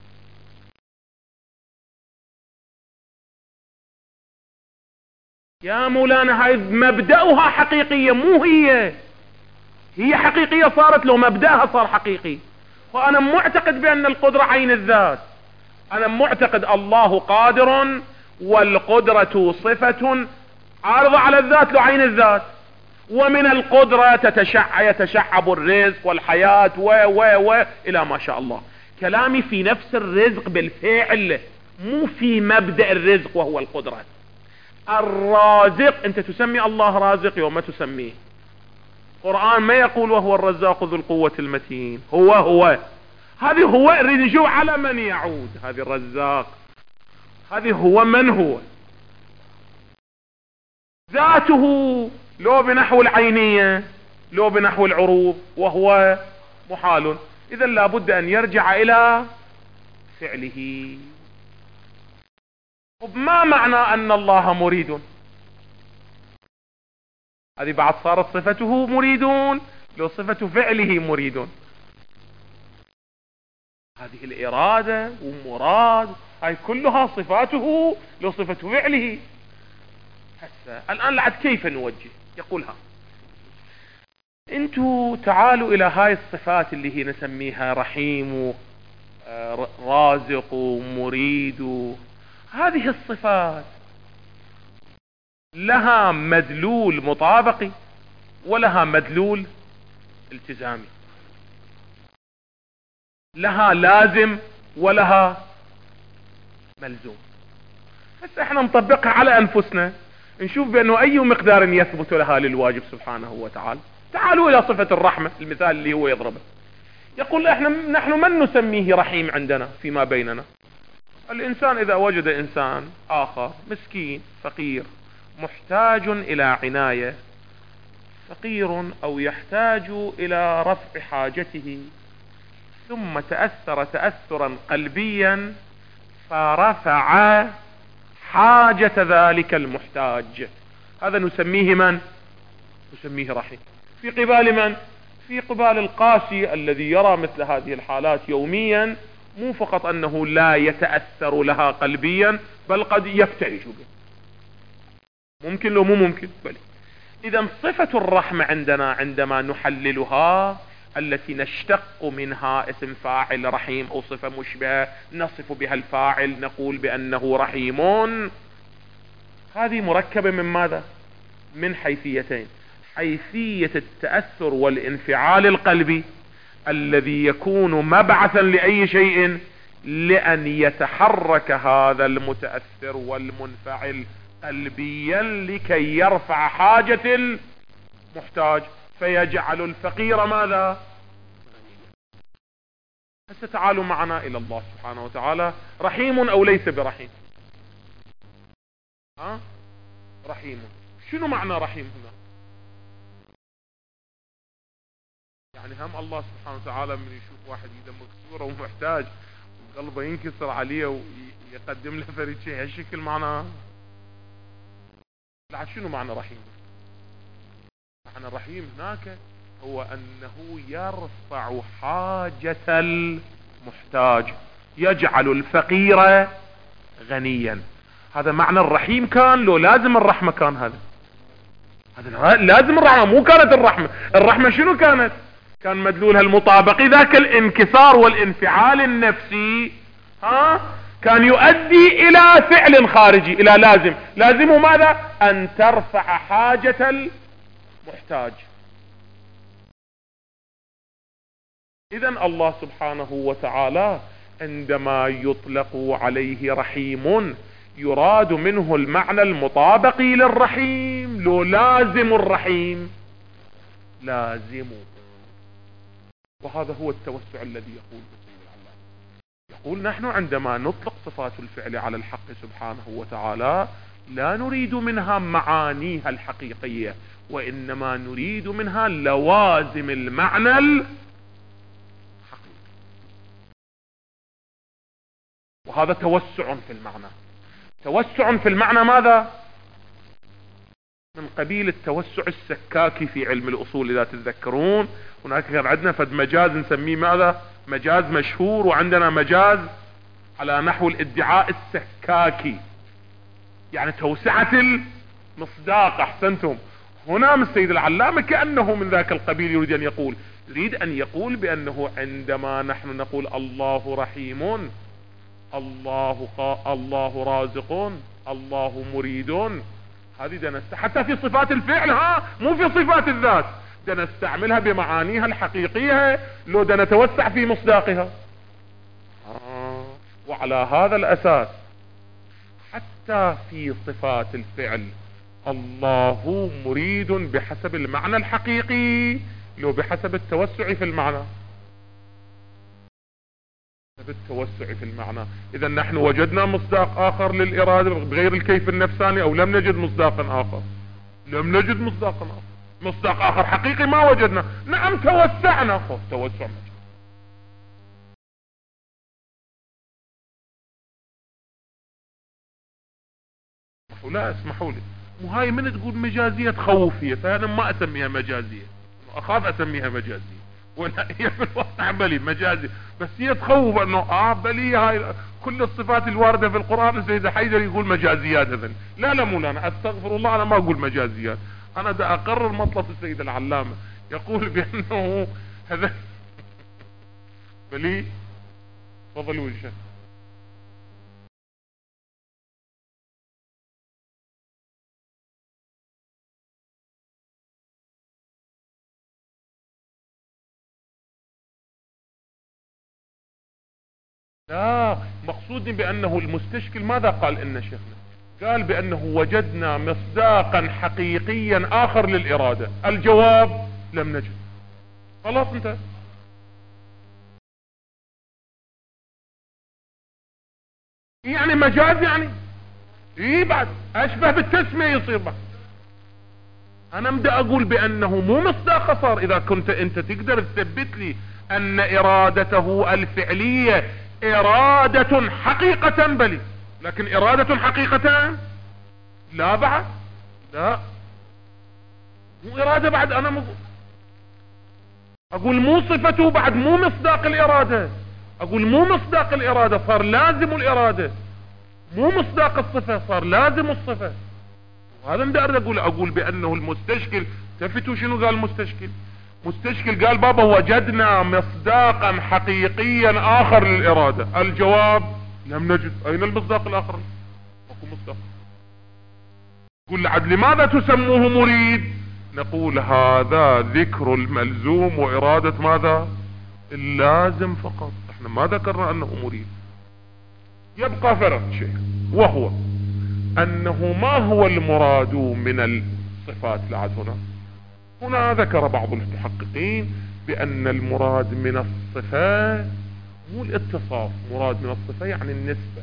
يا مولانا هاي مبدأها حقيقية، مو هي حقيقية صارت له مبدأها صار حقيقي. وانا معتقد بان القدرة عين الذات، انا معتقد الله قادر والقدرة صفة عارضة على الذات لو عين الذات، ومن القدرة يتشعب الرزق والحياة و الى ما شاء الله. كلامي في نفس الرزق بالفعل، مو في مبدأ الرزق وهو القدرة. الرازق انت تسمي الله رازق يوم ما تسميه. القرآن ما يقول وهو الرزاق ذو القوة المتين، هو هذه هو نريد نشوف على من يعود. هذه الرزاق، هذه هو من هو ذاته، لو بنحو العينية لو بنحو العروض، وهو محال. اذا لابد ان يرجع الى فعله. ما معنى ان الله مريد؟ هذه بعد صارت صفته مريدون، لو صفة فعله مريدون. هذه الإرادة ومراد هاي كلها صفاته لو صفة فعله. هسه الآن لعد كيف نوجه؟ يقولها انتوا تعالوا الى هاي الصفات اللي هي نسميها رحيم ورازق ومريد. هذه الصفات لها مدلول مطابقي ولها مدلول التزامي، لها لازم ولها ملزوم. بس احنا نطبقها على انفسنا نشوف بانه اي مقدار يثبت لها للواجب سبحانه وتعالى. تعالوا الى صفة الرحمة، المثال اللي هو يضربه، يقول نحن من نسميه رحيم عندنا فيما بيننا؟ الانسان اذا وجد انسان اخر مسكين فقير محتاج الى عناية، فقير او يحتاج الى رفع حاجته، ثم تأثر تأثرا قلبيا فرفع حاجة ذلك المحتاج، هذا نسميه من؟ نسميه رحيم. في قبال من؟ في قبال القاسي الذي يرى مثل هذه الحالات يوميا، مو فقط انه لا يتأثر لها قلبيا بل قد يفترش به. ممكن لو مو ممكن؟ بل اذا صفة الرحمة عندنا عندما نحللها التي نشتق منها اسم فاعل رحيم او صفة مشبهة نصف بها الفاعل نقول بانه رحيم، هذه مركبة من ماذا؟ من حيثيتين: حيثية التأثر والانفعال القلبي الذي يكون مبعثا لأي شيء لأن يتحرك هذا المتأثر والمنفعل قلبيا لكي يرفع حاجة المحتاج فيجعل الفقير ماذا؟ هسه تعالوا معنا إلى الله سبحانه وتعالى، رحيم أو ليس برحيم؟ رحيم. شنو معنى رحيم هنا؟ يعني هم الله سبحانه وتعالى من يشوف واحد يده مكسورة ومحتاج وقلبه ينكسر عليه ويقدم له فريد شيء هالشكل معناه؟ لا، شنو معنى رحيم؟ معنى الرحيم هناك هو انه يرفع حاجة المحتاج، يجعل الفقير غنيا. هذا معنى الرحيم. كان لو لازم الرحمة كان هذا لازم الرحمة، مو كانت الرحمة شنو كانت؟ كان مدلولها المطابقي ذاك الانكسار والانفعال النفسي، كان يؤدي الى فعل خارجي، الى لازم. لازمه ماذا؟ ان ترفع حاجة المحتاج. اذا الله سبحانه وتعالى عندما يطلق عليه رحيم يراد منه المعنى المطابق للرحيم، لو لازم الرحيم، لازم. وهذا هو التوسع الذي يقول يقول نحن عندما نطلق صفات الفعل على الحق سبحانه وتعالى لا نريد منها معانيها الحقيقية، وإنما نريد منها لوازم المعنى الحقيقي. وهذا توسع في المعنى. توسع في المعنى ماذا؟ من قبيل التوسع السكاكي في علم الأصول. إذا تتذكرون هناك كان عندنا فد مجاز نسميه ماذا؟ مجاز مشهور، وعندنا مجاز على نحو الادعاء السكاكي، يعني توسعة المصداق. احسنتم. هنا من السيد العلامة كأنه من ذاك القبيل يريد أن يقول بأنه عندما نحن نقول الله رحيم، الله رازق، الله مريد، هذه حتى في صفات الفعل، مو في صفات الذات، نستعملها بمعانيها الحقيقية لو نتوسع في مصداقها. وعلى هذا الأساس حتى في صفات الفعل الله مريد بحسب المعنى الحقيقي لو بحسب التوسع في المعنى. بالتوسع في المعنى. إذا نحن وجدنا مصداق آخر للإرادة بغير الكيف النفساني، أو لم نجد مصداقا آخر. لم نجد مصداقا آخر. مصداق آخر حقيقي ما وجدنا. نعم توسعنا. توسع لا اسمحوا لي، وهاي من تقول مجازية تخوفية، فأنا ما أسميها مجازية، أخاف أسميها مجازية، ولا هي في الواقع بلي مجازي، بس هي تخوف انه بلي هاي كل الصفات الواردة في القرآن السيد حيدر يقول مجازيات. هذا لا مو انا استغفر الله، انا ما اقول مجازيات، انا دا اقرر مطلب السيد العلامة يقول بانه هذا بلي. تفضلوا يا شيخ. لا، مقصودي بأنه المستشكل ماذا قال إن شيخنا؟ قال بأنه وجدنا مصداقا حقيقيا آخر للإرادة. الجواب لم نجد. خلاص انتهى. يعني مجاز، يعني بعد أشبه بالتسمية يصير بعد. أنا بدي أقول بأنه مو مصداق صار. إذا كنت أنت تقدر تثبت لي أن إرادته الفعلية إرادة حقيقة بلي، لكن إرادة حقيقة لا بعد، لا مو إرادة بعد. أنا أقول مو صفته بعد، مو مصداق الإرادة. أقول مو مصداق الإرادة، صار لازم الإرادة. مو مصداق الصفة، صار لازم الصفة. وهذا بدي أقول بأنه المستشكل. تفتوا شنو قال المستشكل؟ مستشكل قال بابا وجدنا مصداقا حقيقيا آخر للإرادة. الجواب لم نجد. أين المصداق الآخر؟ ماكو مصداق. قل لعد لماذا تسموه مريد؟ نقول هذا ذكر الملزوم وإرادة ماذا؟ اللازم فقط. احنا ما ذكرنا أنه مريد. يبقى فرق شيء، وهو أنه ما هو المراد من الصفات لعد هنا ذكر بعض المحققين بأن المراد من الصفة مو الاتصاف. مراد من الصفة يعني النسبة،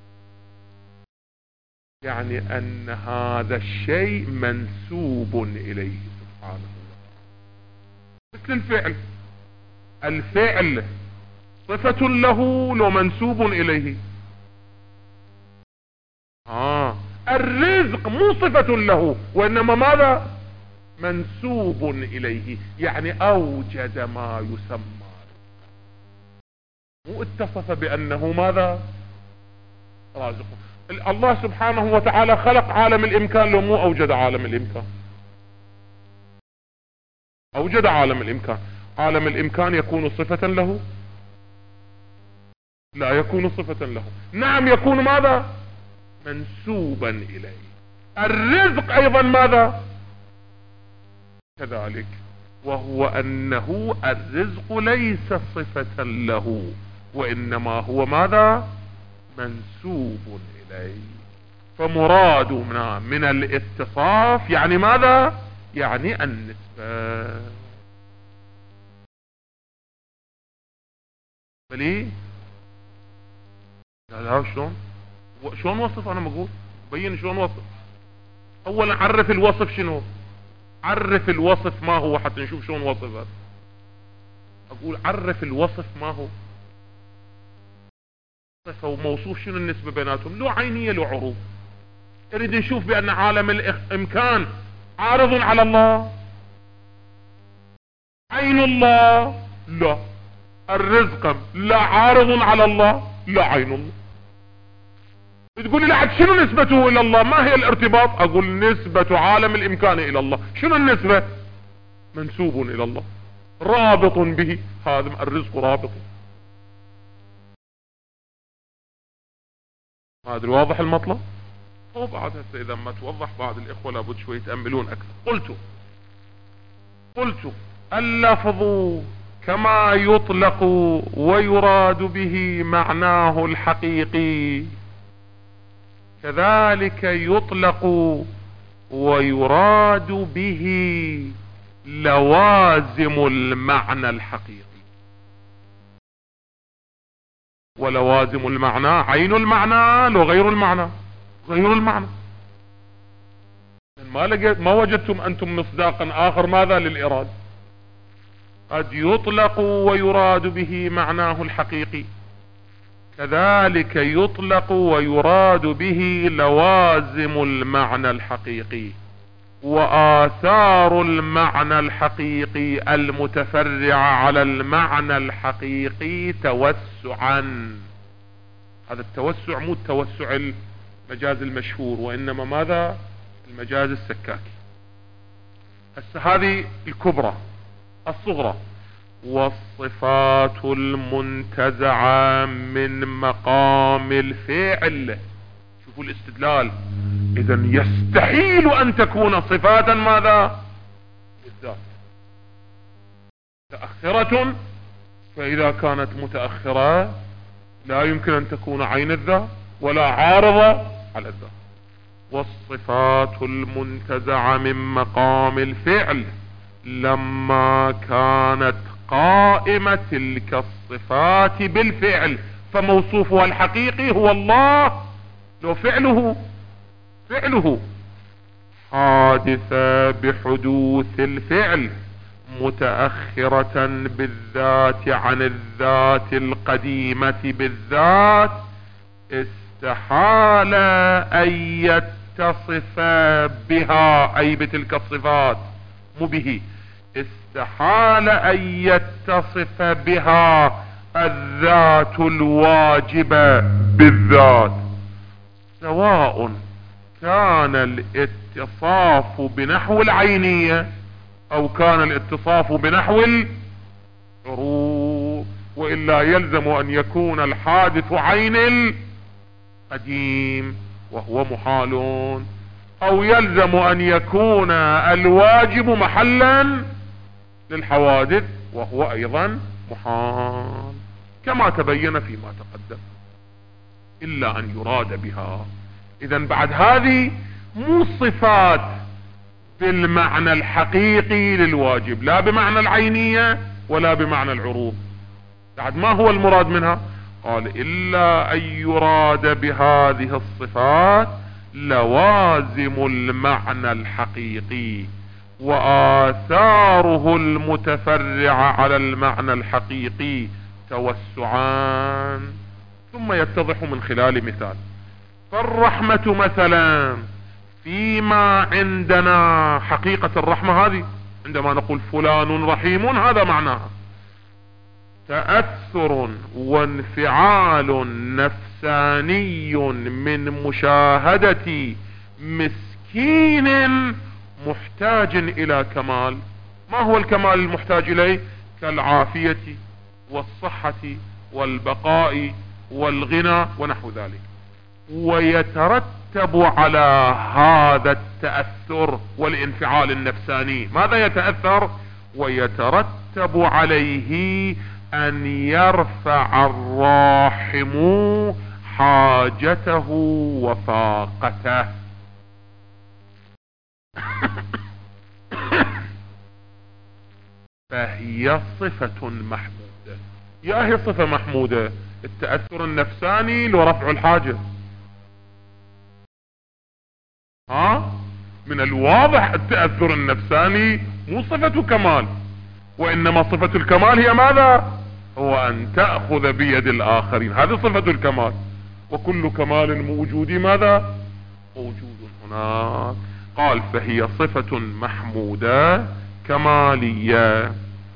يعني أن هذا الشيء منسوب إليه سبحانه وتعالى. مثل الفعل. الفعل صفة له لو منسوب إليه. الرزق مو صفة له، وإنما ماذا؟ منسوب إليه، يعني أوجد ما يسمى، مو اتصف بأنه ماذا؟ رازق. الله سبحانه وتعالى خلق عالم الإمكان لو مو أوجد عالم الإمكان؟ أوجد عالم الإمكان. عالم الإمكان يكون صفة له؟ لا يكون صفة له. نعم يكون ماذا؟ منسوبا إليه. الرزق أيضا ماذا؟ كذلك، وهو أنه الرزق ليس صفة له، وإنما هو ماذا؟ منسوب إليه. فمرادنا من الاتصاف يعني ماذا؟ يعني النسبة. فليه؟ لا شلون وصف؟ انا بقول بين شلون وصف. اولا عرف الوصف شنو، عرف الوصف ما هو حتى نشوف شلون وصف هذا. اقول عرف الوصف ما هو، صفة وموصوف شنو النسبة بيناتهم؟ له عينية له عروض. نريد نشوف بان عالم الامكان عارض على الله. عين الله لا، الرزق لا عارض على الله لا عين الله. تقول لي لا شنو نسبته الى الله؟ ما هي الارتباط؟ اقول نسبة عالم الامكان الى الله. شنو النسبة؟ منسوب الى الله، رابط به. هذا الرزق رابط. هذا واضح المطلب؟ وبعد هسه اذا ما توضح بعض الاخوة لابد شوي يتأملون اكثر. قلت اللفظ كما يطلق ويراد به معناه الحقيقي، كذلك يطلق ويراد به لوازم المعنى الحقيقي. ولوازم المعنى عين المعنى لو غير المعنى، غير المعنى. ما وجدتم أنتم مصداقا آخر ماذا للإرادة؟ قد يطلق ويراد به معناه الحقيقي، كذلك يطلق ويراد به لوازم المعنى الحقيقي وآثار المعنى الحقيقي المتفرعة على المعنى الحقيقي توسعا. هذا التوسع مو التوسع المجاز المشهور، وإنما ماذا؟ المجاز السكاكي. هسه هذه الكبرى. الصغرى والصفات المنتزعة من مقام الفعل. شوفوا الاستدلال. اذا يستحيل ان تكون صفاتا ماذا؟ بالذات متأخرة، فاذا كانت متأخرة لا يمكن ان تكون عين الذات ولا عارضة على الذات. والصفات المنتزعة من مقام الفعل لما كانت قائمة تلك الصفات بالفعل، فموصوفها الحقيقي هو الله، لو فعله حادثة بحدوث الفعل متأخرة بالذات عن الذات القديمة بالذات، استحال أن يتصف بها أي بتلك الصفات، مو به، استحال أن يتصف بها الذات الواجبة بالذات، سواء كان الاتصاف بنحو العينية أو كان الاتصاف بنحو العروض. وإلا يلزم أن يكون الحادث عين القديم وهو محال، أو يلزم أن يكون الواجب محلا للحوادث وهو أيضا محال، كما تبين فيما تقدم، إلا أن يراد بها. إذا بعد هذه مو صفات بالمعنى الحقيقي للواجب، لا بمعنى العينية ولا بمعنى العروض. بعد ما هو المراد منها؟ قال إلا أن يراد بهذه الصفات لوازم المعنى الحقيقي وآثاره المتفرعة على المعنى الحقيقي توسعان. ثم يتضح من خلال مثال. فالرحمة مثلا فيما عندنا، حقيقة الرحمة هذه عندما نقول فلان رحيم هذا معناها تأثر وانفعال نفساني من مشاهدة مسكين محتاج إلى كمال. ما هو الكمال المحتاج إليه؟ كالعافية والصحة والبقاء والغنى ونحو ذلك. ويترتب على هذا التأثر والانفعال النفساني ماذا يتأثر؟ ويترتب عليه ان يرفع الراحم حاجته وفاقته. فهي صفة محمودة. يا هي صفة محمودة التأثر النفساني لرفع الحاجة. من الواضح التأثر النفساني مو صفة كمال، وإنما صفة الكمال هي ماذا؟ هو أن تأخذ بيد الآخرين، هذه صفة الكمال. وكل كمال موجود ماذا؟ موجود هناك. قال فهي صفة محمودة كمالية،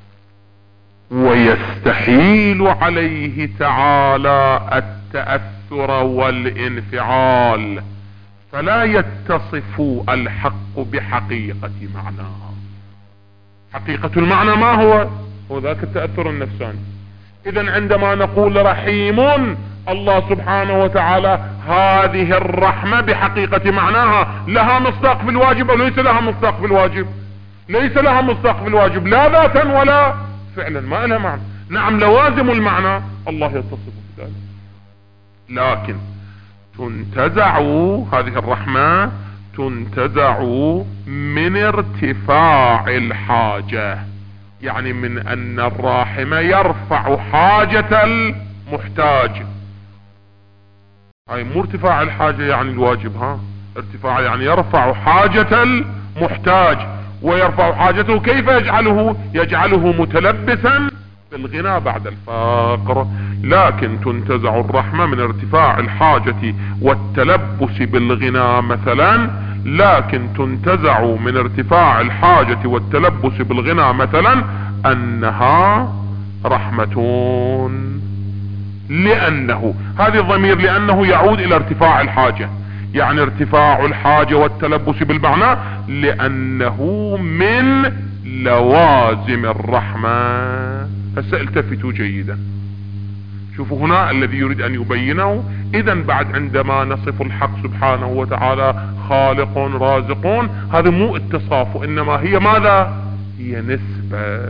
ويستحيل عليه تعالى التأثر والانفعال، فلا يتصف الحق بحقيقة معناه. حقيقة المعنى ما هو؟ هو ذاك التأثر النفساني. إذن عندما نقول رحيم الله سبحانه وتعالى، هذه الرحمة بحقيقة معناها لها مصداق في الواجب أو ليس لها مصداق في الواجب؟ ليس لها مصداق في الواجب، لا ذاتا ولا فعلا، ما لها معنى. نعم لوازم المعنى الله يتصف بذلك، لكن تنتزع هذه الرحمة تنتزع من ارتفاع الحاجة، يعني من ان الراحم يرفع حاجة المحتاج. هاي مو ارتفاع الحاجة يعني الواجب، ارتفاع يعني يرفع حاجة المحتاج، ويرفع حاجته كيف يجعله متلبسا بالغنى بعد الفقر. لكن تنتزع الرحمة من ارتفاع الحاجة والتلبس بالغنى مثلا، لكن تنتزع من ارتفاع الحاجة والتلبس بالغنى مثلا انها رحمة، لانه هذه الضمير لانه يعود الى ارتفاع الحاجة، يعني ارتفاع الحاجة والتلبس بالمعنى لانه من لوازم الرحمة. هسه التفتوا جيدا، شوفوا هنا الذي يريد ان يبينه. اذا بعد عندما نصف الحق سبحانه وتعالى خالق رازق، هذا مو اتصاف، انما هي ماذا؟ هي نسبة،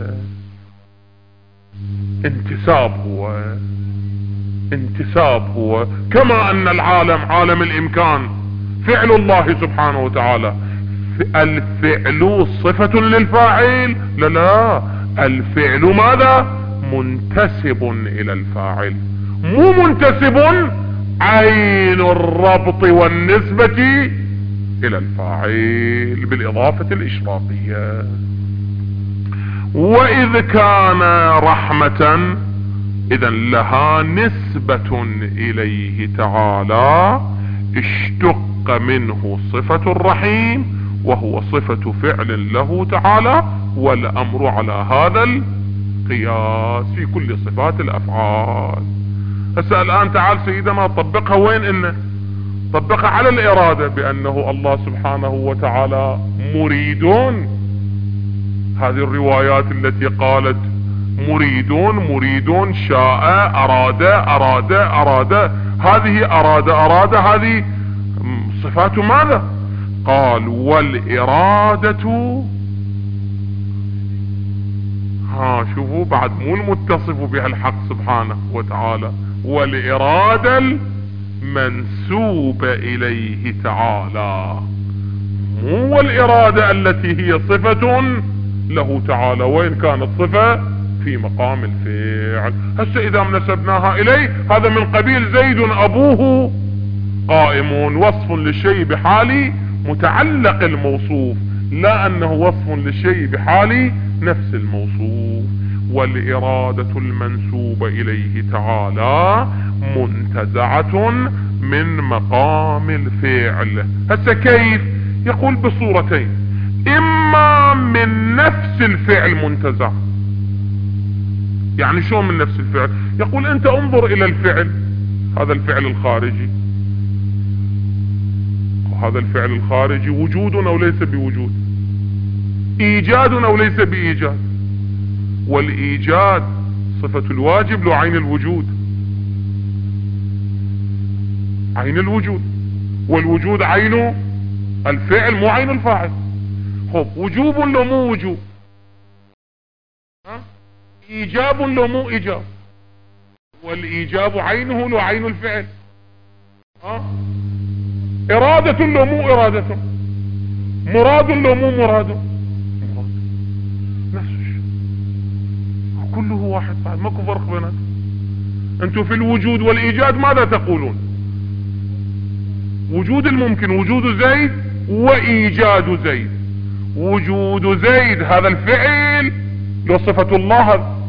انتساب هو كما ان العالم عالم الامكان فعل الله سبحانه وتعالى. الفعل صفة للفاعل؟ لا، الفعل ماذا؟ منتسب الى الفاعل، مو منتسب عين الربط والنسبة الى الفاعل بالاضافة الاشراقية. واذ كان رحمة اذا لها نسبة اليه تعالى، اشتق منه صفة الرحيم وهو صفة فعل له تعالى، والامر على هذا القياس في كل صفات الافعال. هسه الان تعال سيدنا طبقها وين؟ طبقها على الارادة، بانه الله سبحانه وتعالى مريدون. هذه الروايات التي قالت مريدون شاء اراد، هذه اراد هذه صفات ماذا؟ قال والارادة، شوفوا بعد مو المتصف بها الحق سبحانه وتعالى، والارادة المنسوب اليه تعالى، مو الارادة التي هي صفة له تعالى، وإن كانت صفة في مقام الفعل. هسه إذا نسبناها إليه هذا من قبيل زيد أبوه قائم، وصف للشيء بحال متعلق الموصوف، لا أنه وصف للشيء بحال نفس الموصوف. والإرادة المنسوبة إليه تعالى منتزعة من مقام الفعل. هسه كيف؟ يقول بصورتين، اما من نفس الفعل منتزع. يعني شو من نفس الفعل؟ يقول انت انظر الى الفعل، هذا الفعل الخارجي، هذا الفعل الخارجي وجود او ليس بوجود، ايجاد او ليس بايجاد، والايجاد صفة الواجب له عين الوجود، عين الوجود، والوجود عين الفعل مو عين الفاعل. خب وجوب لو مو وجوب؟ ايجاب لو مو ايجاب؟ والايجاب عينه لو عين الفعل؟ ارادة لو مو ارادة؟ مراد لو مو مراد؟ نفس الشيء، كله واحد بعد، ماكو فرق بيناتهم. انتم في الوجود والايجاد ماذا تقولون؟ وجود الممكن وجود زيد وايجاد زيد. وجود زيد هذا الفعل لو صفة الله،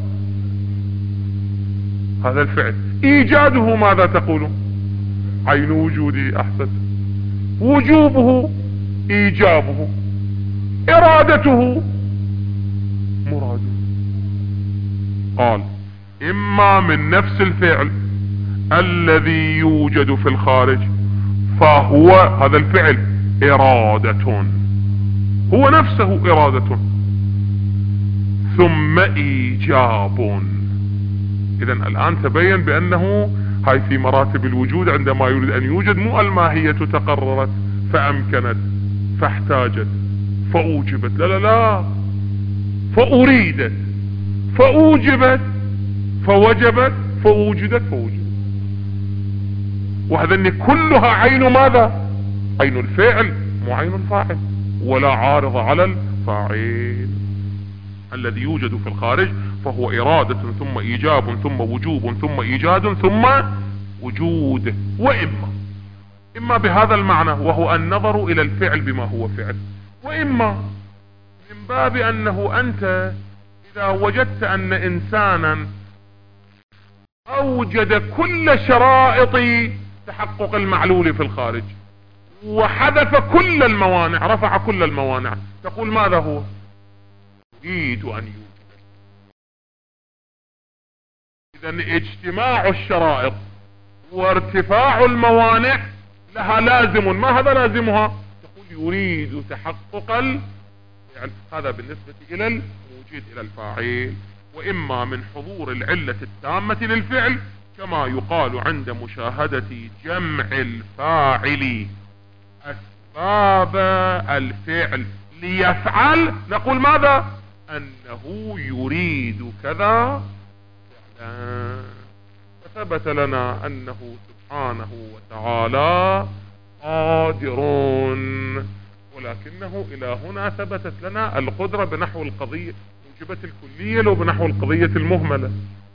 هذا الفعل. ايجاده ماذا تقولون؟ عين وجوده. احسن. وجوبه ايجابه، ارادته مراده. قال اما من نفس الفعل الذي يوجد في الخارج فهو هذا الفعل ارادة، هو نفسه ارادة، ثم ايجاب. اذا الان تبين بانه هاي في مراتب الوجود، عندما يريد ان يوجد مو الماهية تقررت فامكنت فاحتاجت فاوجبت، لا لا لا، فاريدت فاوجبت فوجبت فوجدت فوجدت. وهذا كلها عين ماذا؟ عين الفعل مو عين الفاعل، ولا عارض على الفاعل. الذي يوجد في الخارج فهو ارادة ثم ايجاب ثم وجوب ثم ايجاد ثم وجود. اما بهذا المعنى وهو النظر الى الفعل بما هو فعل، واما من باب انه انت اذا وجدت ان انسانا اوجد كل شرائط تحقق المعلول في الخارج وحذف كل الموانع، رفع كل الموانع، تقول ماذا هو؟ يريد ان يوجد. اذا اجتماع الشرائط وارتفاع الموانع لها لازم، ما هذا لازمها؟ تقول يريد تحقق الفعل. هذا بالنسبة الى الموجد الى الفاعل. واما من حضور العلة التامة للفعل كما يقال عند مشاهدة جمع الفاعل اسباب الفعل ليفعل، نقول ماذا؟ انه يريد كذا فعلا. فثبت لنا انه سبحانه وتعالى قادر، ولكنه الى هنا ثبتت لنا القدرة بنحو القضية موجبة الكلية لو بنحو القضية المهملة.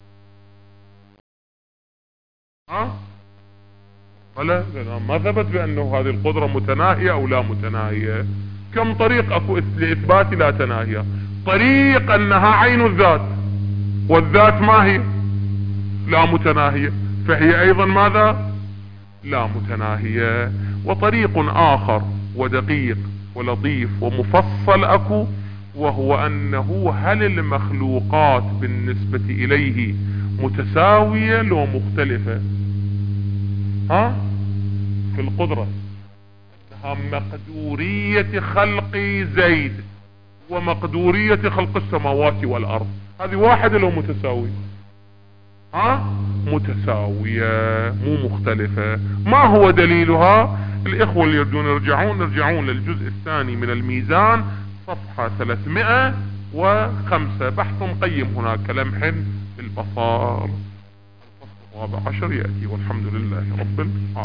ولا ما ثبت بانه هذه القدرة متناهية او لا متناهية. كم طريق اكو لاثبات لا تناهية. طريق انها عين الذات، والذات ما هي؟ لا متناهية، فهي ايضا ماذا؟ لا متناهية. وطريق اخر ودقيق ولطيف ومفصل اكو، وهو انه هل المخلوقات بالنسبة اليه متساوية لو مختلفة؟ في القدرة مقدورية خلق زيد ومقدورية خلق السماوات والارض، هذه واحدة لو متساوية؟ متساوية مو مختلفة. ما هو دليلها؟ الاخوة اللي يريدون يرجعون للجزء الثاني من الميزان صفحة 305، بحث قيم هناك كلمح بالبصار. الفصل 14 يأتي، والحمد لله رب العالمين.